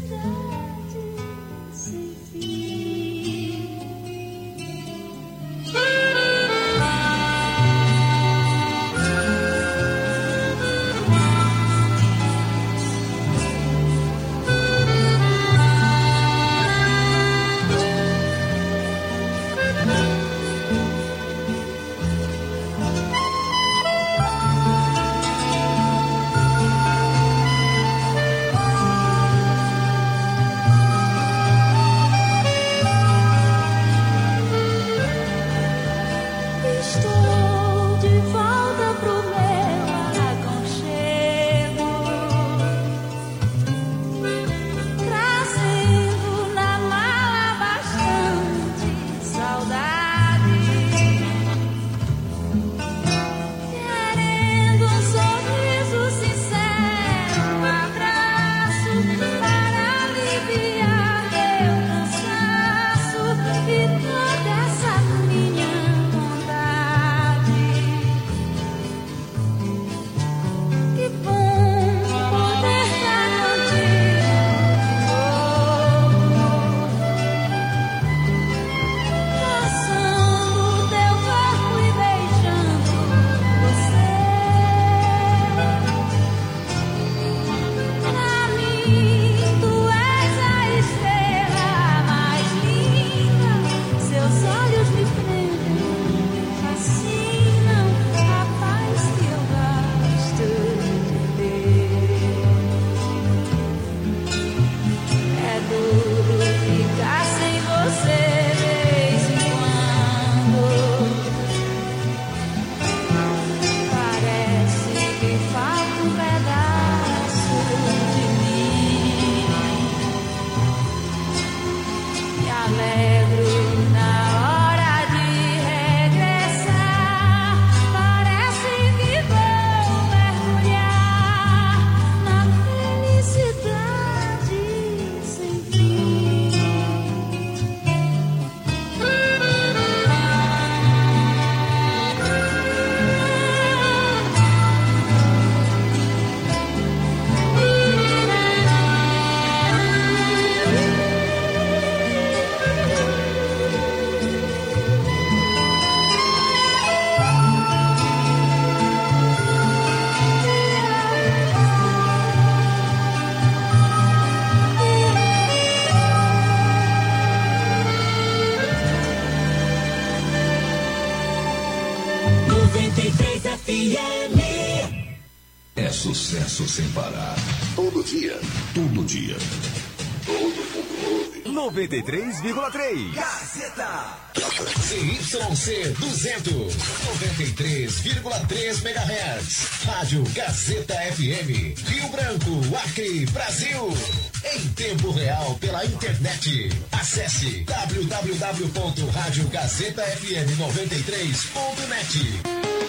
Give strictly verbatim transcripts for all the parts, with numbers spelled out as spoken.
É sucesso sem parar. Todo dia. Todo dia. Todo mundo ouve. noventa e três vírgula três. Gazeta. C Y C duzentos. noventa e três vírgula três megahertz. Rádio Gazeta F M. Rio Branco, Acre, Brasil. Em tempo real pela internet. Acesse w w w ponto rádio gazeta f m noventa e três ponto net.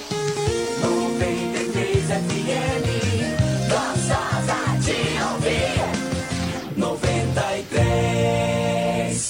noventa e três F M, gostosa de ouvir. noventa e três.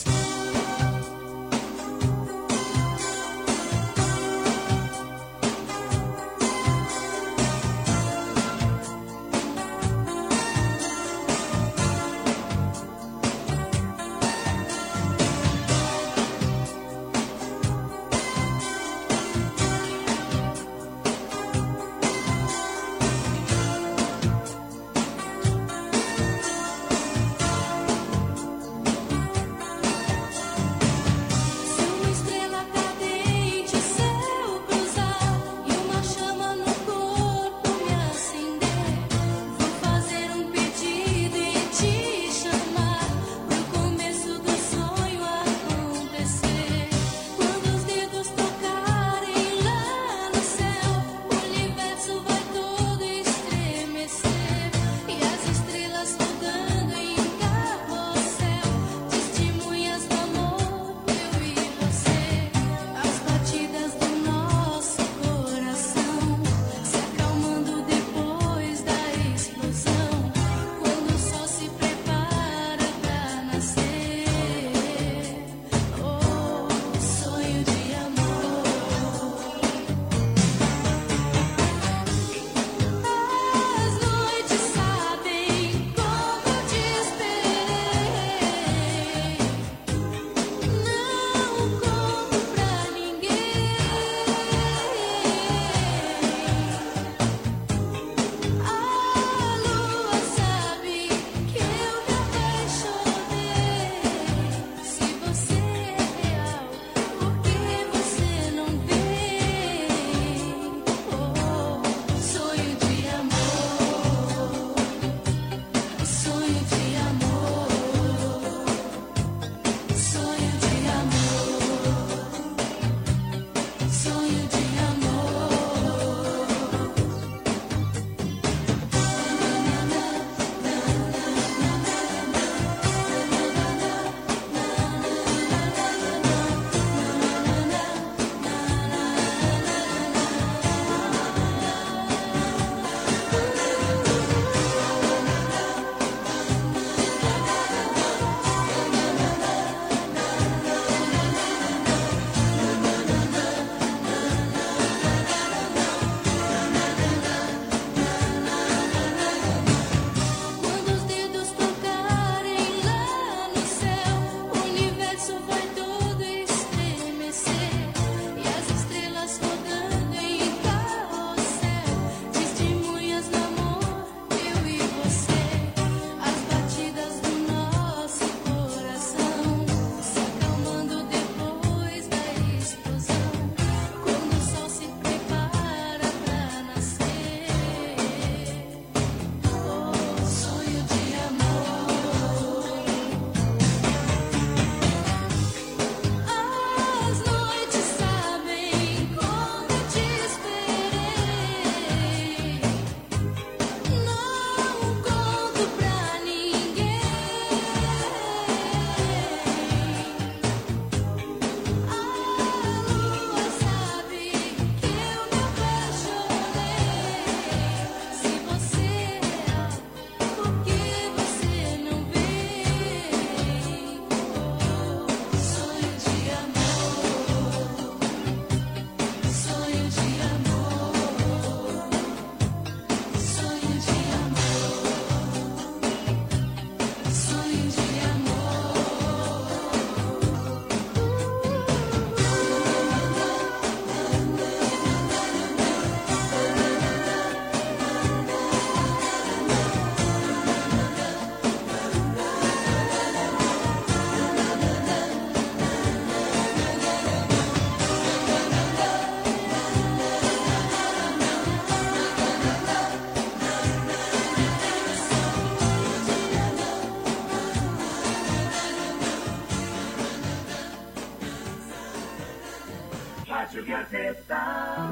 Gazeta.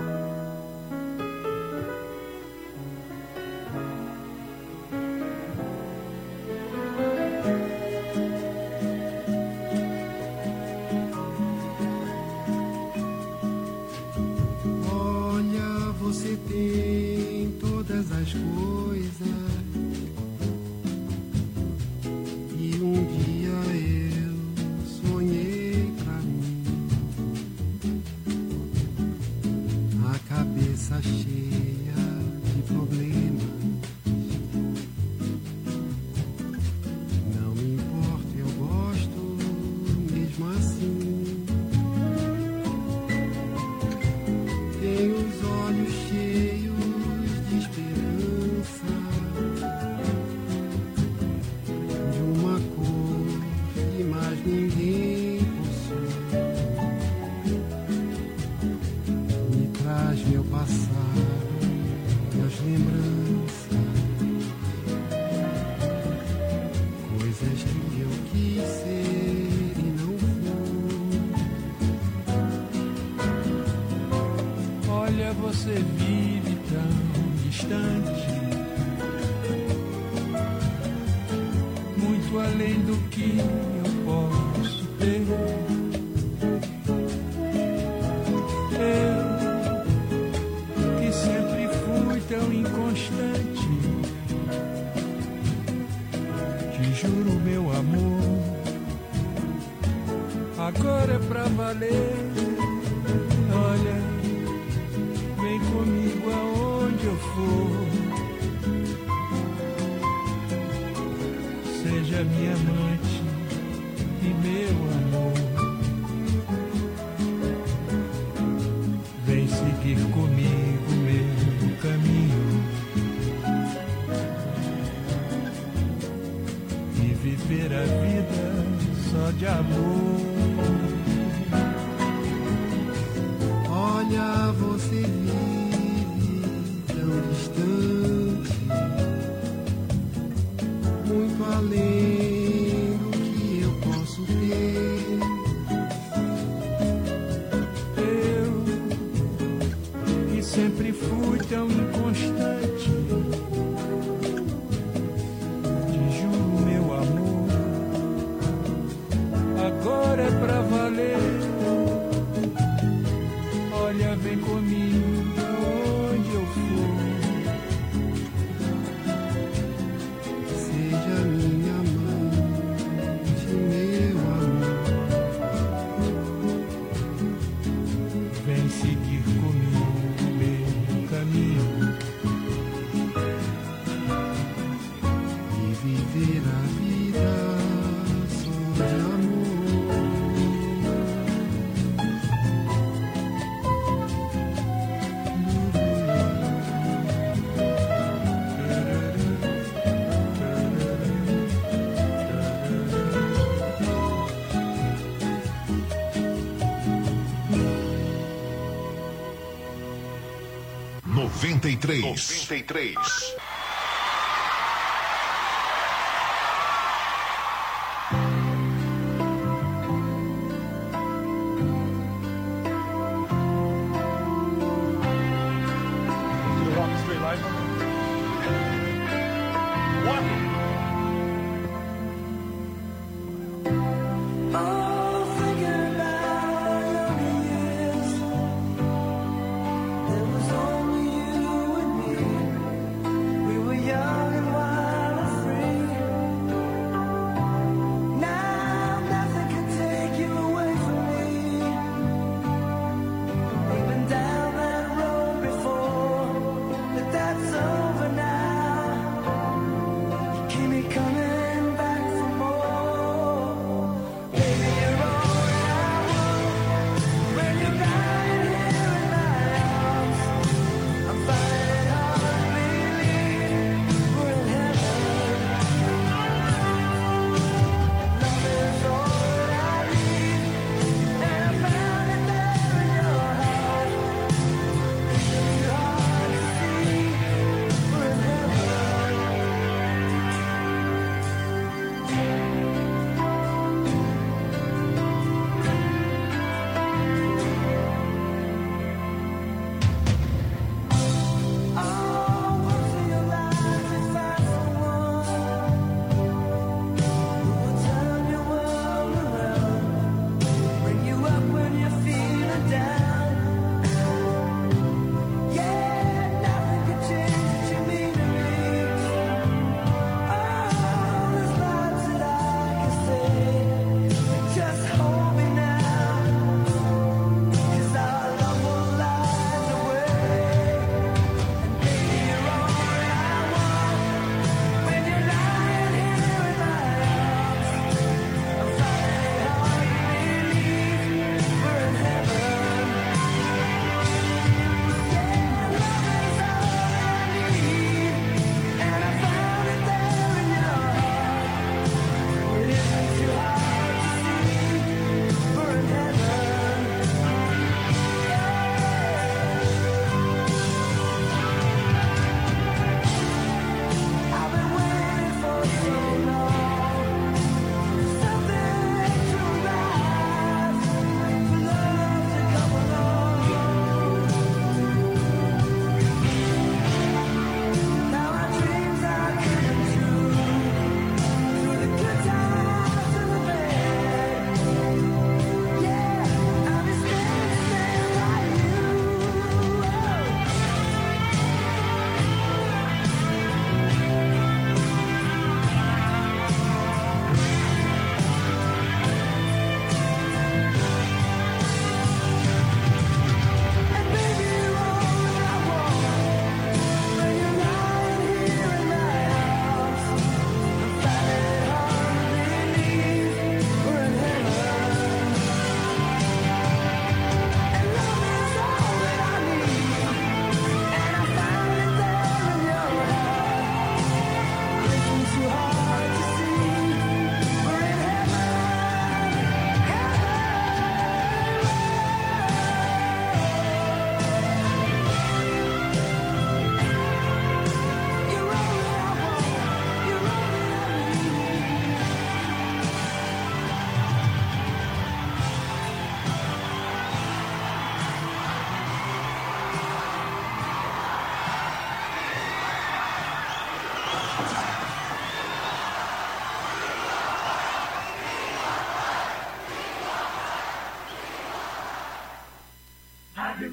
Olha, você tem todas as coisas e um dia eu sonhei pra mim, a cabeça cheia de problemas. Não me importa, eu gosto mesmo assim. Tenho os olhos cheios de esperança, de uma cor que mais ninguém possui. Me traz meu passado e as lembranças, coisas que eu quis ser e não fui. Olha, você vive tão distante, muito além do que eu posso ter. Eu, que sempre fui tão inconstante, te juro, meu amor, agora é pra valer. Olha, vem comigo aonde eu for, seja minha amante e meu amor. Vem seguir comigo meu caminho e viver a vida só de amor. Olha, você vive tão distante, muito além do que eu posso ter. Eu, que sempre fui tão inconstante, te juro, meu amor, agora é pra valer. Olha, vem comigo onde eu for, Seja minha amante, meu amor. vem seguir comigo meu caminho E viver a vida só de amor. noventa e três. noventa e três. There was only you and me.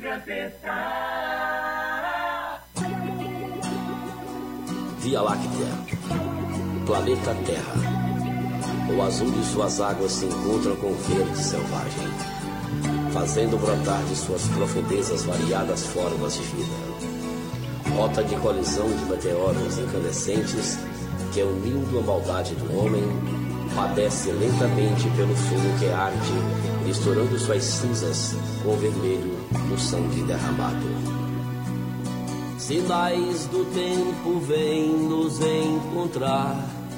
Gazeta. Via Láctea, planeta Terra. O azul de suas águas se encontra com o verde selvagem, fazendo brotar de suas profundezas variadas formas de vida. Rota de colisão de meteoros incandescentes que, unindo a maldade do homem, padece lentamente pelo fogo que arde, misturando suas cinzas com o vermelho no sangue derramado. Sinais do tempo vêm nos encontrar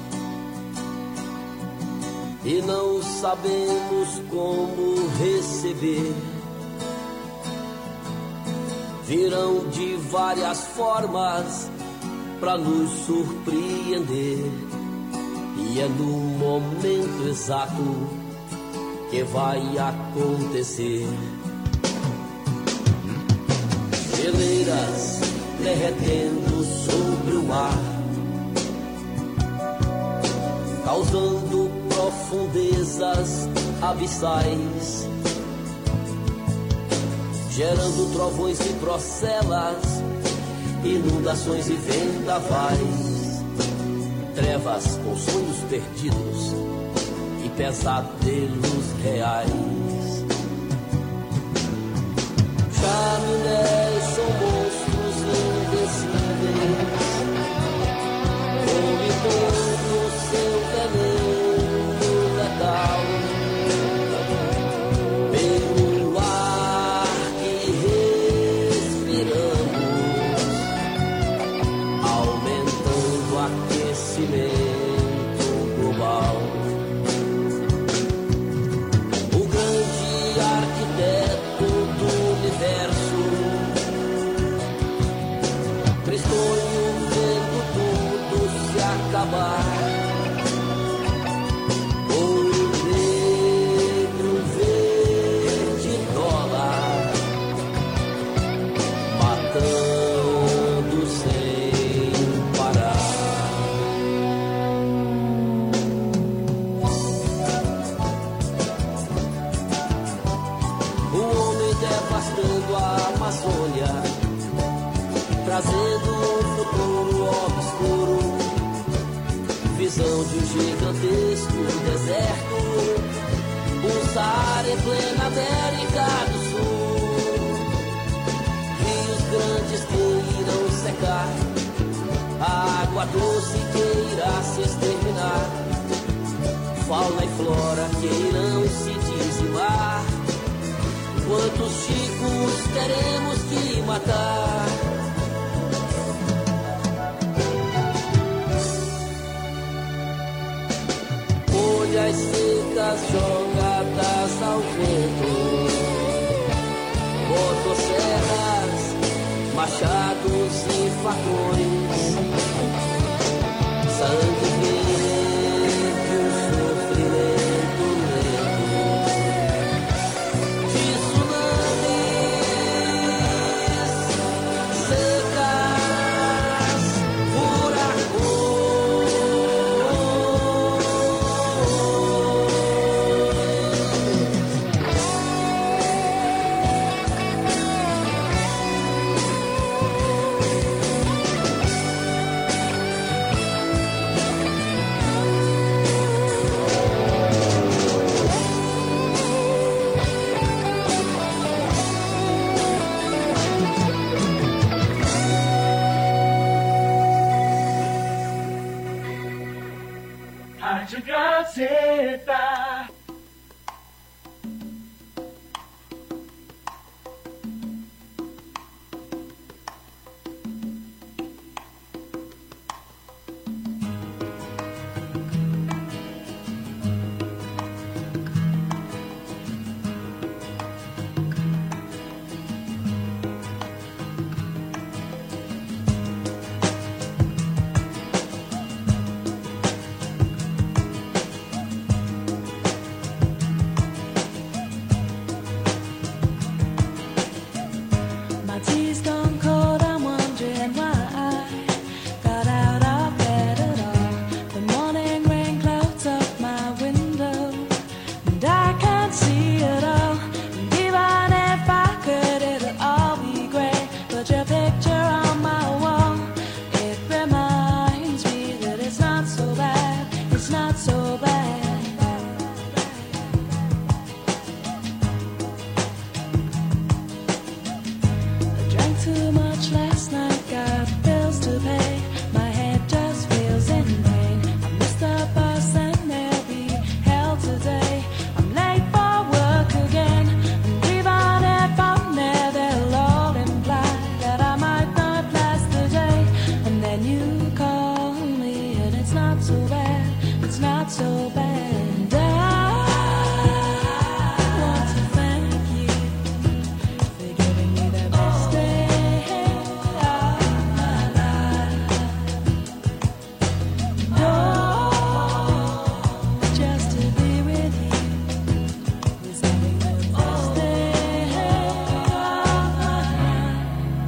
e não sabemos como receber. Virão de várias formas para nos surpreender, e é no momento exato que vai acontecer. Geleiras derretendo sobre o mar, causando profundezas abissais, gerando trovões e procelas, inundações e vendavais, trevas com sonhos perdidos e pesadelos reais. Chaminés são monstros invencíveis, vomitando seu veneno letal pelo ar que respiramos, aumentando o aquecimento global. O grande arquiteto do universo, tristonho vendo tudo se acabar. Ouro negro, verde dólar, matando sem parar. O homem devastando a Amazônia, trazendo um futuro obscuro, visão de um gigantesco deserto, um Saara em plena América do Sul, rios grandes que irão secar, água doce que irá se exterminar, fauna e flora que irão se dizimar. Quantos chicos teremos que matar? Folhas secas jogadas ao vento, motosserras, machados e facões, sangue verde, um sofrimento lento, tsunamis, secas, furacões. Rádio Gazeta. heart so bad. I want to thank you for giving me the best day of my life. Oh, just to be with you is having the best day of my life.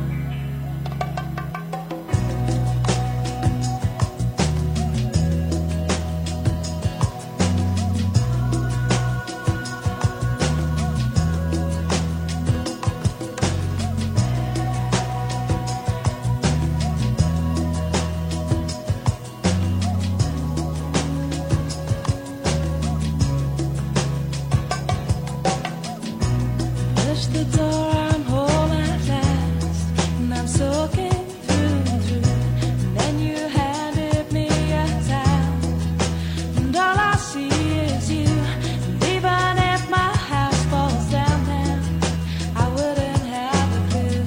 Push the door, I'm home at last, and I'm soaking through and through. And then you handed me a towel, and all I see is you. And even if my house falls down now, I wouldn't have a clue,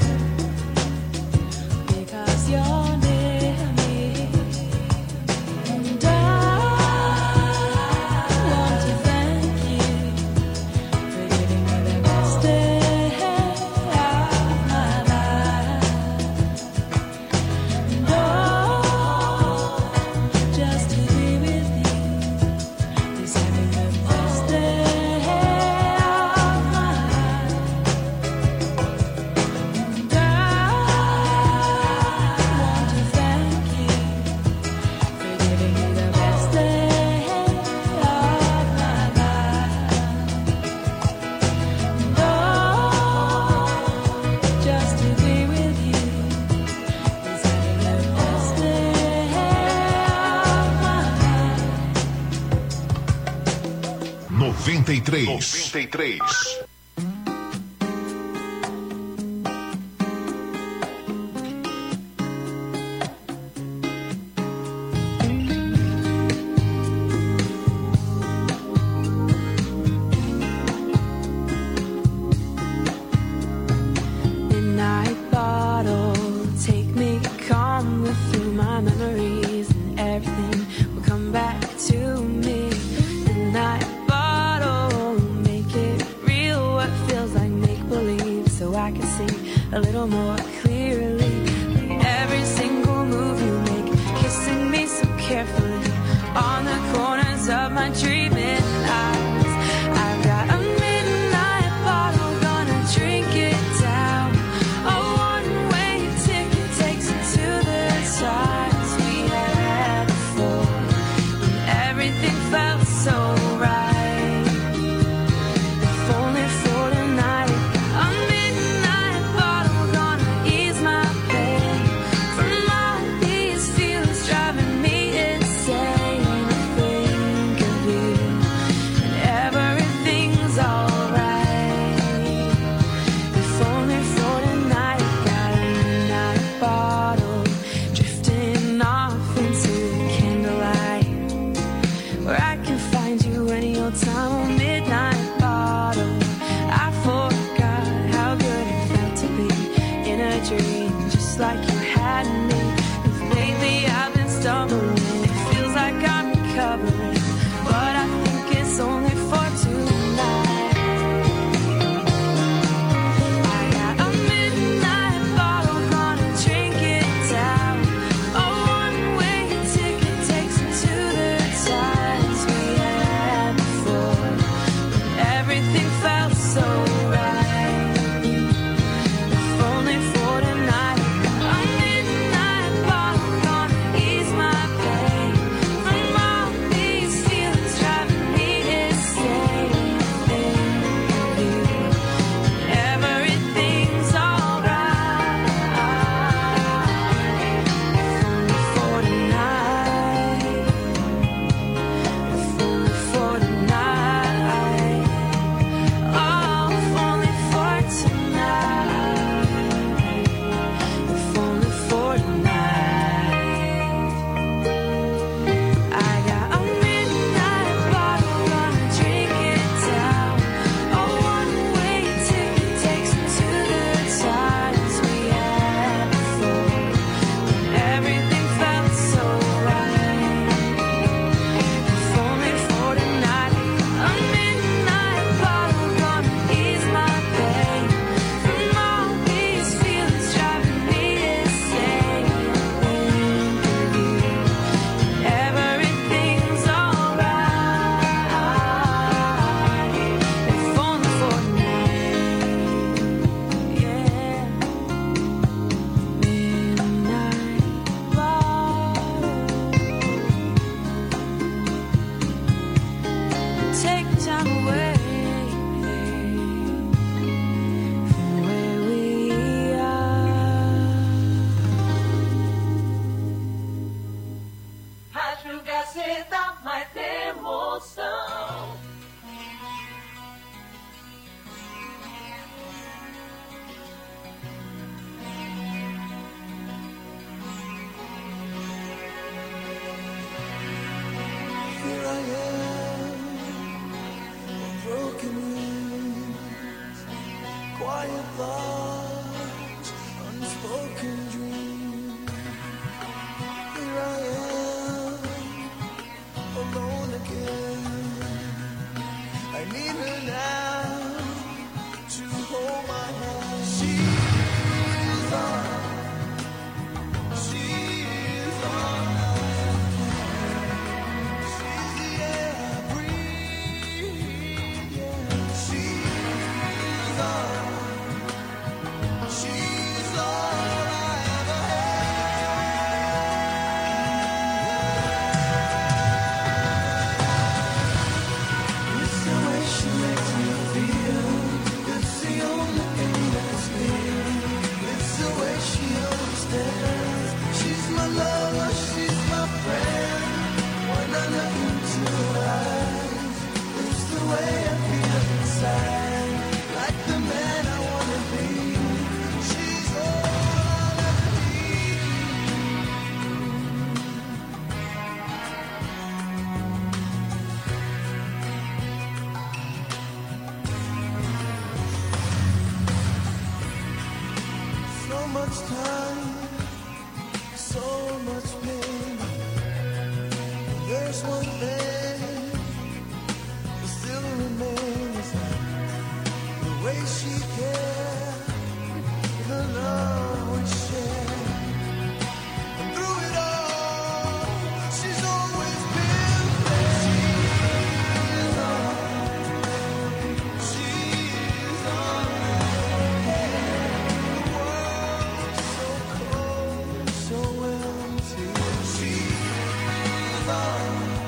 because you're near me. And I want to thank you for giving me the best day of my life. And oh, just to be with you is having the best day of my life. And I want to thank you for giving me the best day of my life. No, just to be with you is having the best day of my life. noventa e três. noventa e três. Midnight bottle, take me, calm me through my memories, and everything will come back to me. Midnight bottle, make it real, what feels like make believe, so I can see a little more clearly. Every single move you make, kissing me so carefully on the corners of my dreaming eyes. I've got a midnight bottle, gonna drink it down. A one-way ticket takes it to the times we had before, and everything felt so right. If only for tonight, a midnight bottle, gonna ease my pain from all these feelings driving me insane. I think of you, and everything's alright. If only for tonight, got a midnight bottle, drifting off into the candlelight, where I lifetime away from where we are. Rádio Gazeta, mais emoção. Here I am, broken wings, quiet thoughts, unspoken dreams. Here I am, alone again. I need her now to hold my hand. She's on, she's on. She's the air I breathe, yeah. She's on, she's all I ever had. It's the way she makes me feel. It's the only thing that's clear. It's the way she understands. She's my lover, she's my friend. When I look into her eyes, it's the way I feel inside. Like the man I wanna be. She's all I'll ever need. So much time, so much pain. There's one thing that still remains, the way she cared, the love we shared. And through it all, she's always been there. She's on, she's on. The world's so cold, so empty. She's on.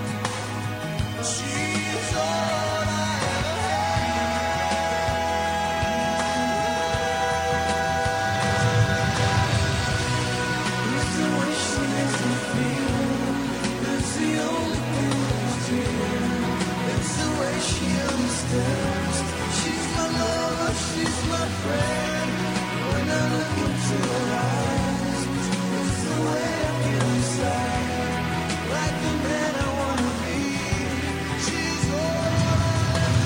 She's all I ever had. It's the way she makes me feel. It's the only thing that's real. It's the way she understands. She's my lover, she's my friend. When I look into her eyes, it's the way I feel inside. Like the man I wanna be. She's all I'll ever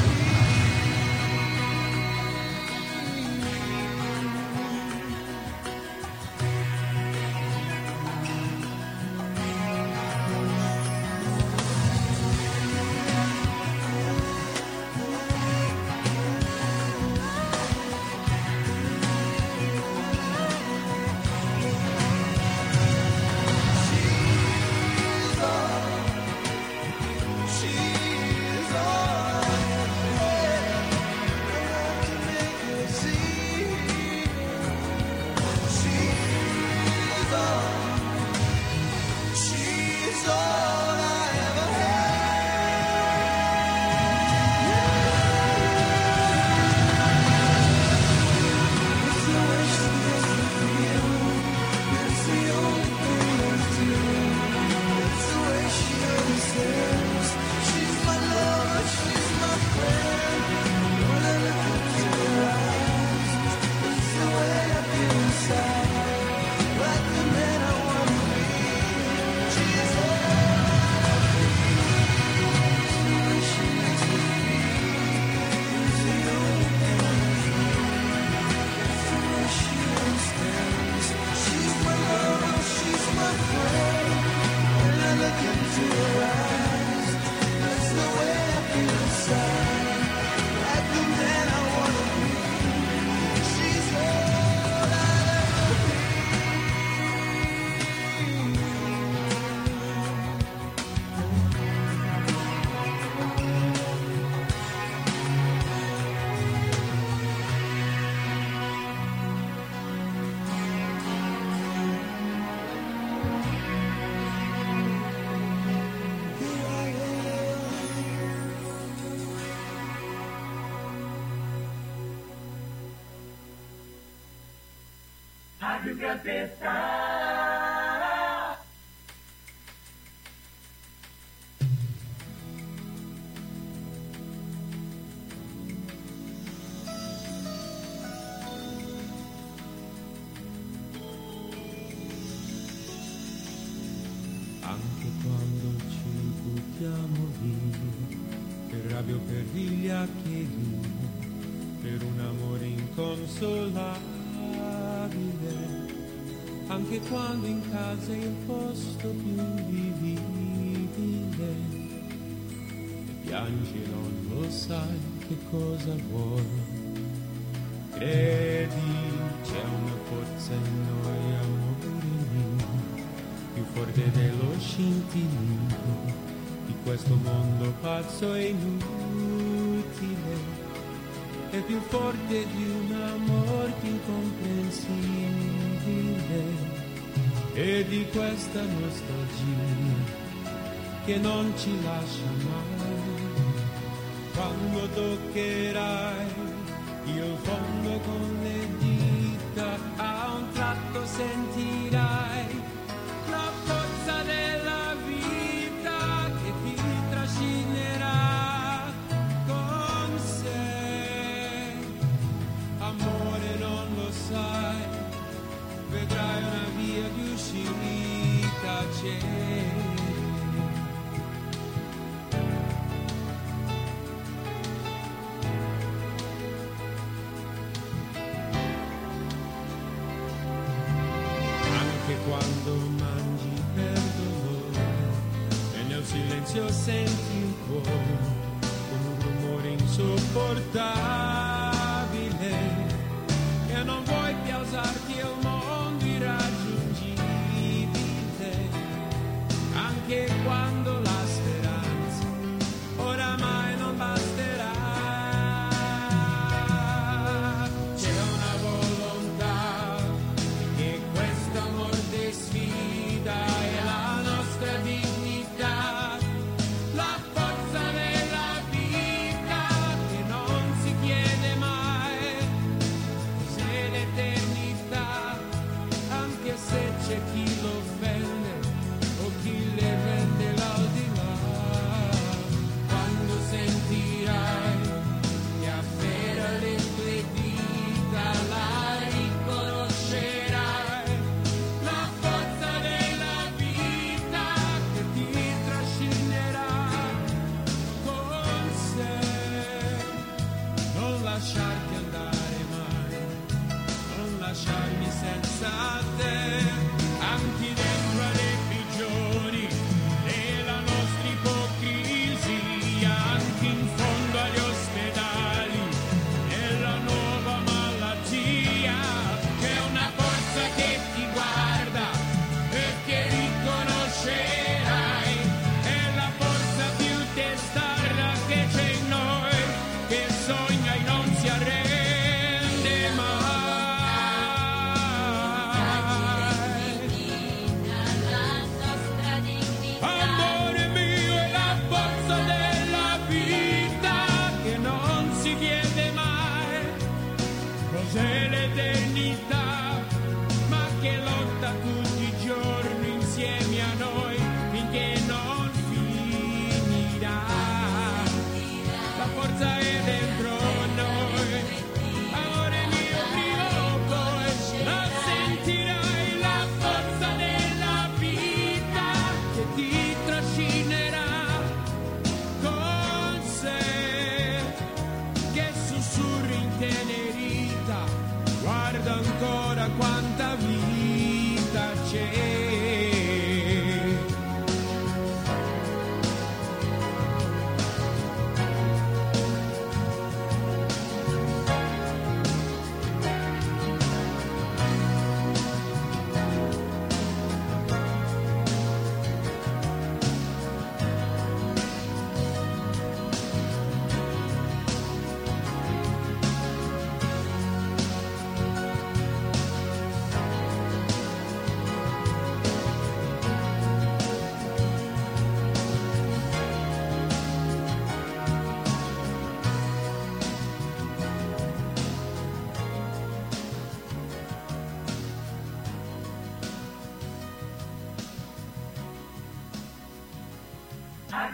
need. Rádio Gazeta. Anche quando ci buttiamo via, per rabbia o per vigliaccheria, per un amore inconsolabile, anche quando in casa è il posto più vivibile, e piangi e non lo sai che cosa vuoi. Credi, c'è una forza in noi, amore mio, più forte dello scintillio di questo mondo pazzo e inutile, è più forte di una morte incomprensibile e di questa nostalgia che non ci lascia mai. Quando toccherai il fondo con le dita, a un tratto sentirai la forza della vita che ti trascinerà con sé. Amore, non lo sai, vedrai una via di uscita, c'è. Quando mangi per dolore e nel silenzio senti il cuore con un rumore insopportabile e non vuoi più alzarti il mondo irraggiungibile, anche quando la speranza oramai non basterà. C'è una volontà che questo amore sfida è la nostra dignità, la forza della vita che non si chiede mai se l'eternità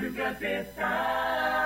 Rádio Gazeta.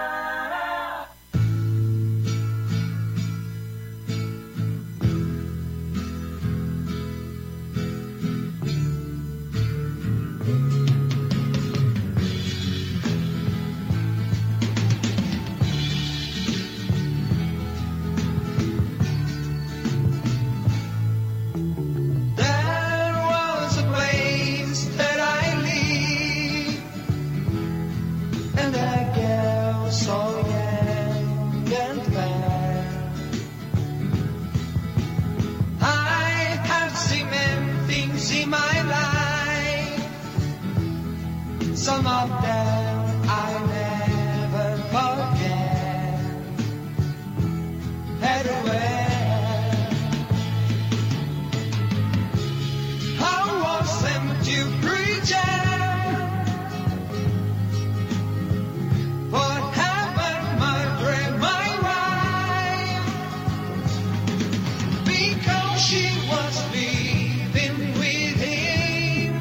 Some of them I never forget. Head away. I was empty preacher. For heaven, my dream, my wife. Because she was living with him.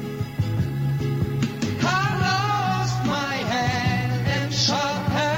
I lost my hand and shot her.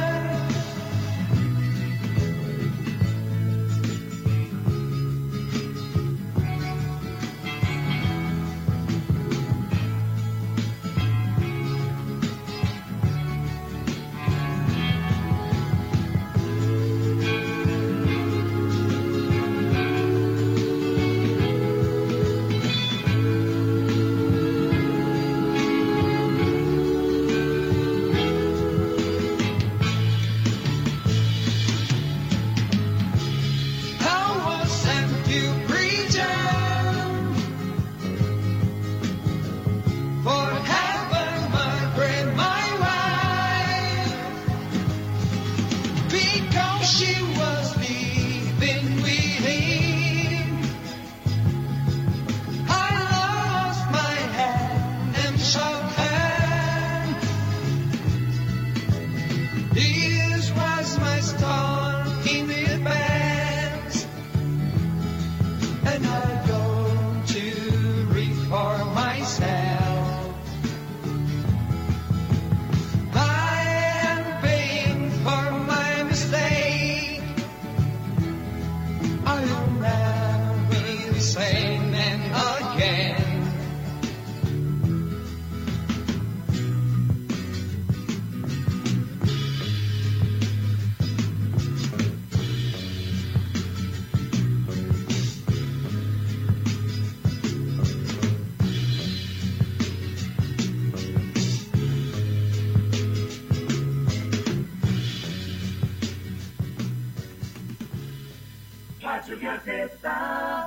I was sent to preacher. For heaven, my friend, my wife. Because she was living with him. I lost my hand and shot her. This was my start in advance. And I go to read for myself. I am paying for my mistake. I will never be the same man again. Rádio Gazeta.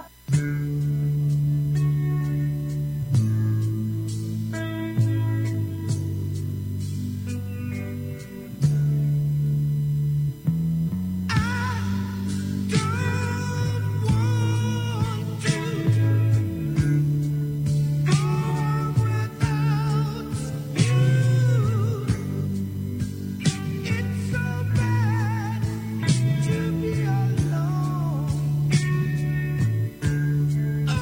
I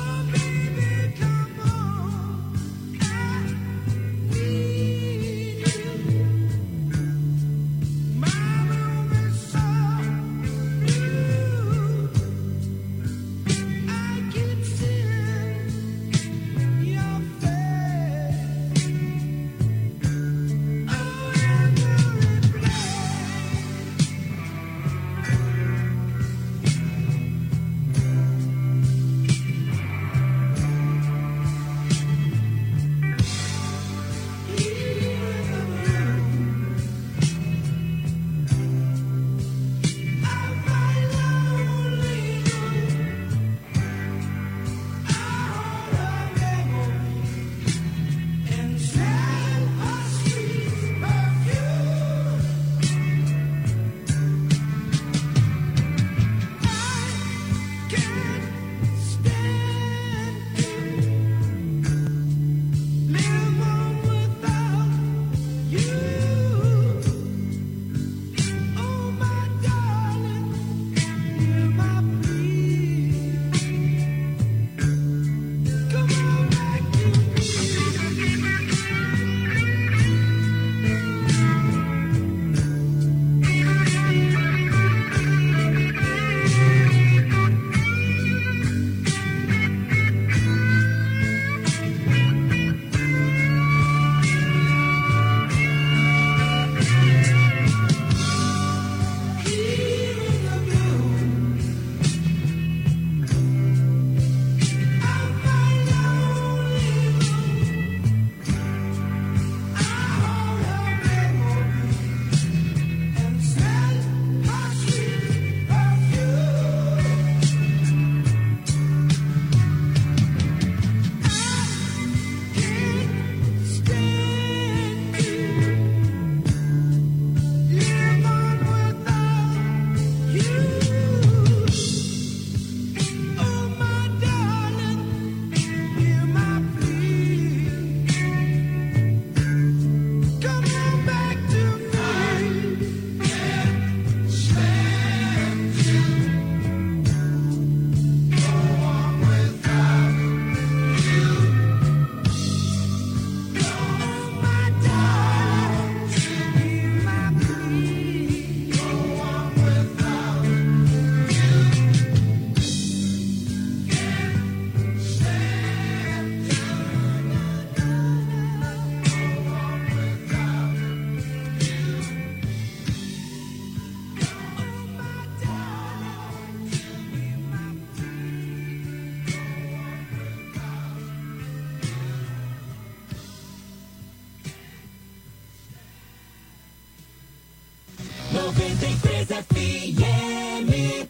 noventa e três F M.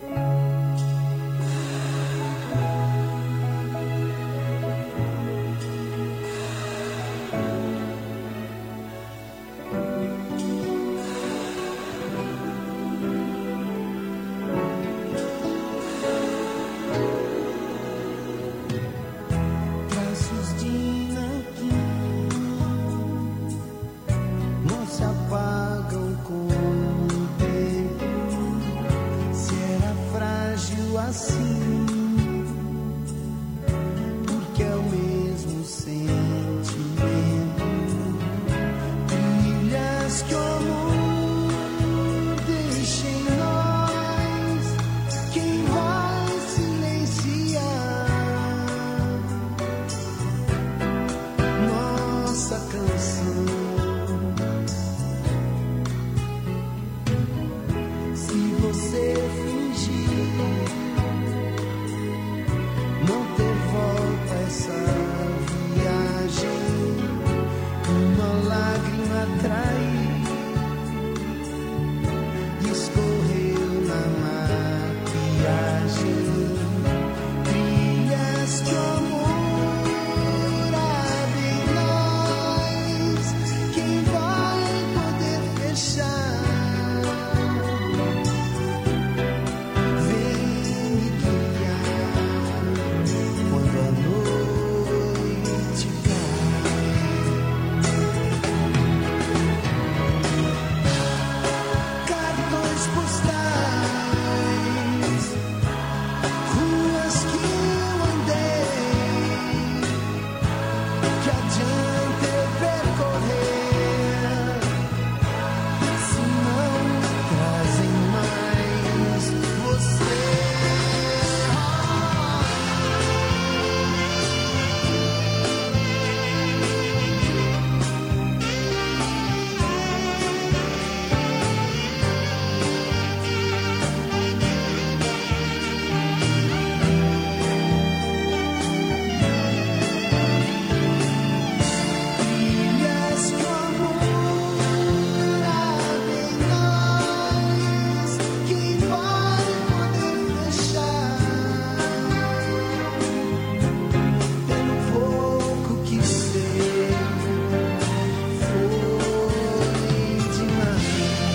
Traços de nanquim não se apagam com o tempo. Se era frágil assim, porque é o mesmo sentimento. Trilhas que o amor deixa em nós, quem vai silenciar nossa canção? Se você fingir não ter volta essa viagem, uma lágrima trair escorreu na maquiagem. Trilhas que o amor abre em nós, quem vai poder fechar? Vem me guiar quando a noite cai. Cartões postais, ruas que eu andei, que adianta eu percorrer se não trazem mais você? Trilhas que o amor abre em nós, quem vai poder fechar? Pelo pouco que sei, foi demais.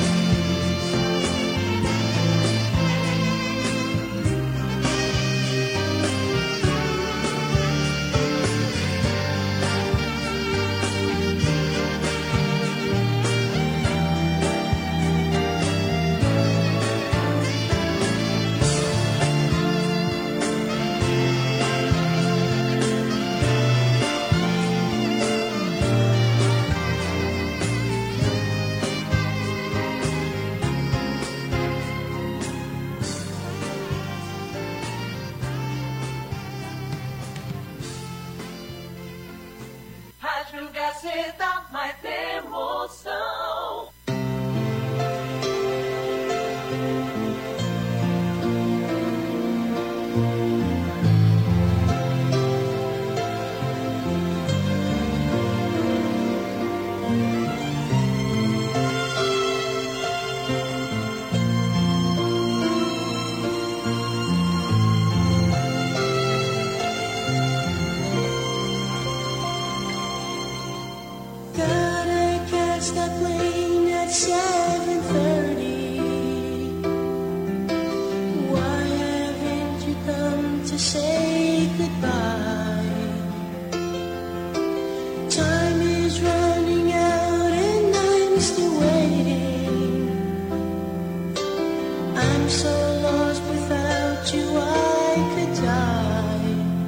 Rádio Gazeta, mais emoção. Gotta catch that plane at seven thirty. Why haven't you come to say goodbye? Time is running out and I'm still waiting. I'm so lost without you, I could die.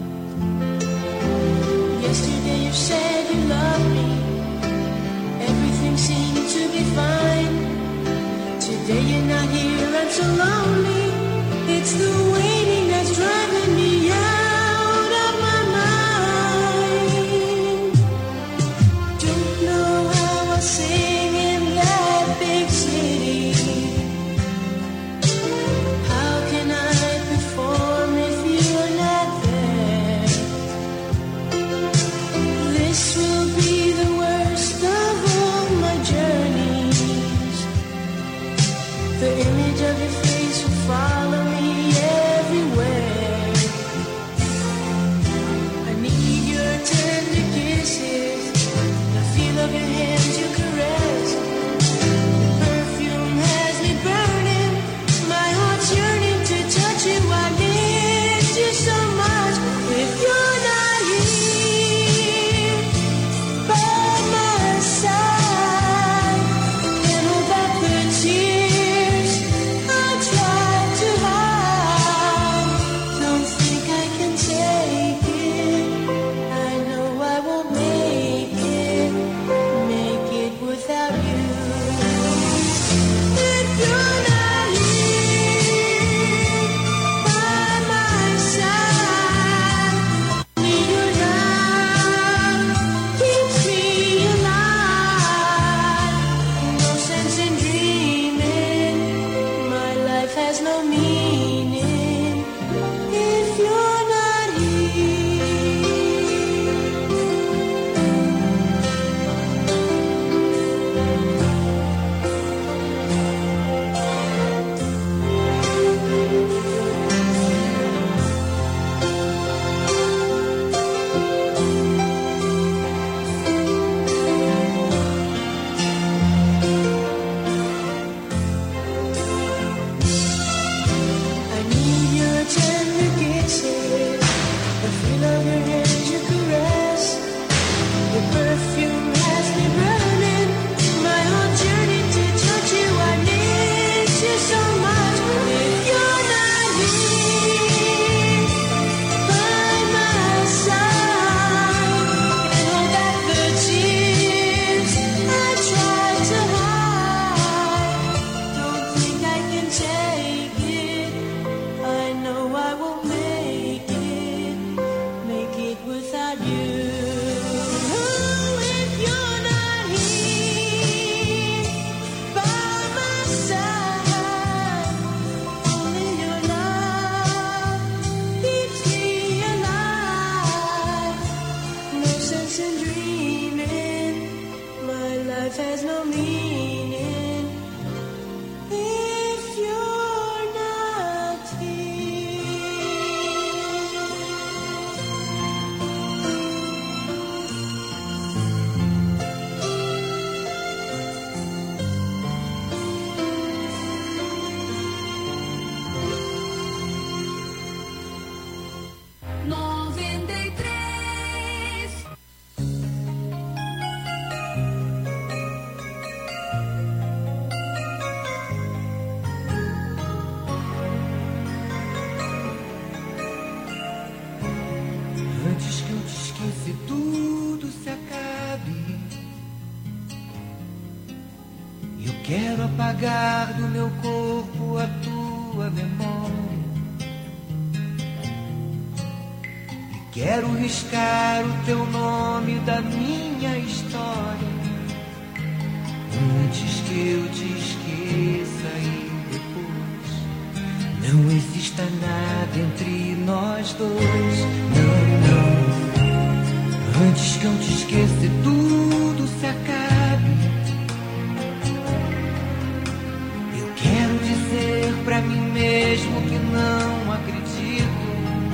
Yesterday you said you loved me. Everything seemed to be fine. Today you're not here, I'm so lonely. It's the waiting that's driving me out of my mind. Don't know how I'll sing in that big city. How can I perform if you're not there? This will be the worst of all my journeys. The image of your face will follow me everywhere. I need your tender kisses, the feel of your hands you caress. The perfume has me burning, my heart's yearning to touch you. I need you so much. If you're not here by my side, can't hold back the tears I try to hide. Don't think I can take it, I know I won't make it, make it without you. If you're not here by my side, need your love keeps me alive. No sense in dreaming, my life has no meaning if you're not here. I need your tender kisses, the feel of your hands you caress. Your perfume has me burning, my heart's yearning to touch you. I need you so much. If you're not here by my side, can't hold back the tears I try to hide. Don't think I can take it, I know I won't make it, make it without you. If you're not here by my side, only your love keeps me alive. No sense in dreaming, my life has no meaning if you're not here. noventa e três. Antes que eu te esqueça e tudo se acabe, eu quero apagar do meu corpo a tua memória. E quero riscar o teu nome da minha história. Antes que eu te esqueça e depois não exista nada entre nós dois. Não, não. Antes que eu te esqueça e tudo se acabe, eu quero dizer pra mim mesmo que não acredito,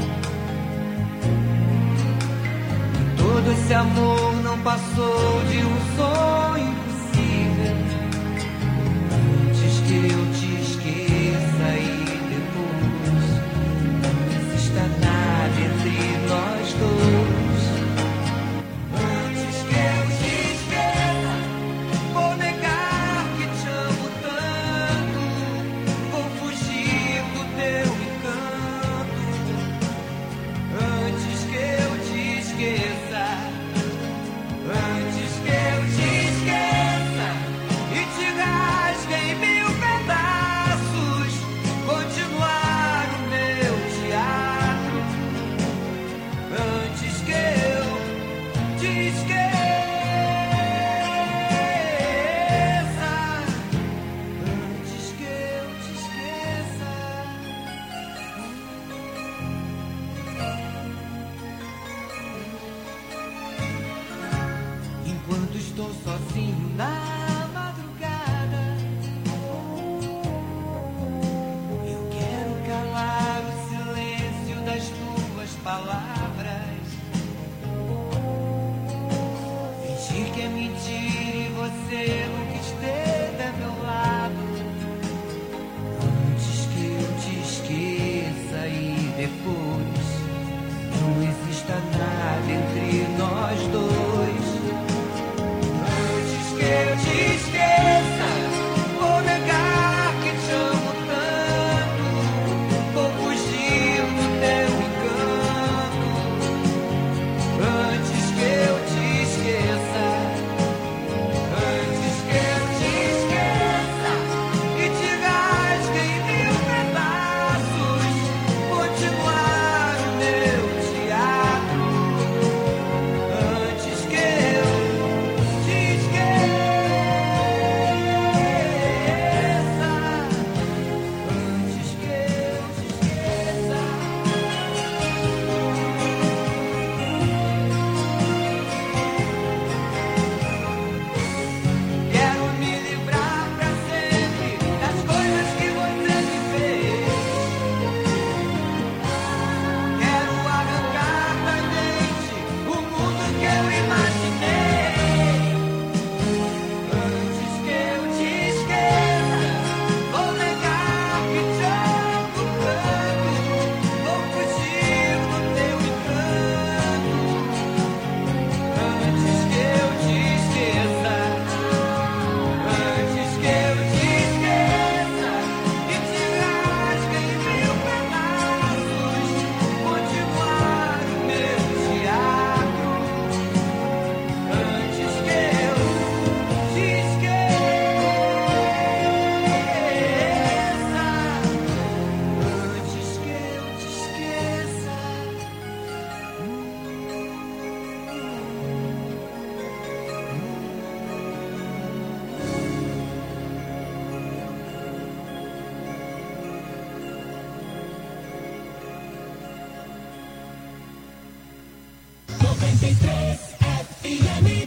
que todo esse amor não passou de um sonho impossível. Antes que eu te esqueça e depois não exista nada entre nós dois. Antes que eu te esqueça, vou negar que te amo tanto, vou fugir do teu encanto. Antes que eu te esqueça, antes que eu te esqueça. noventa e três F M.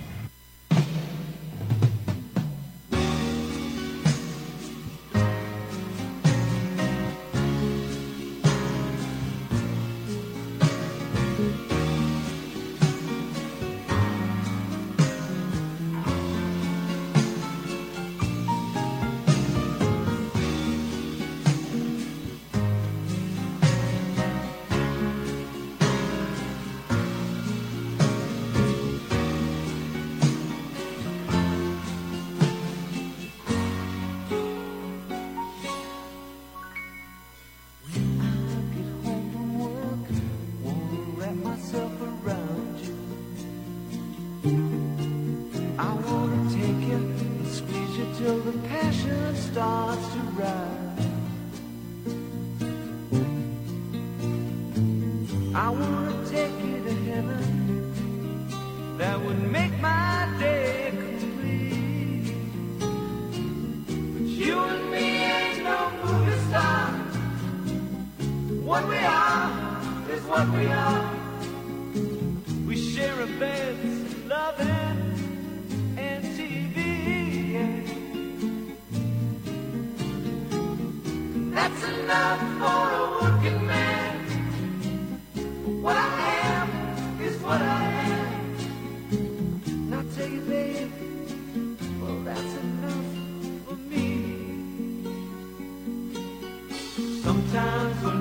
Sometimes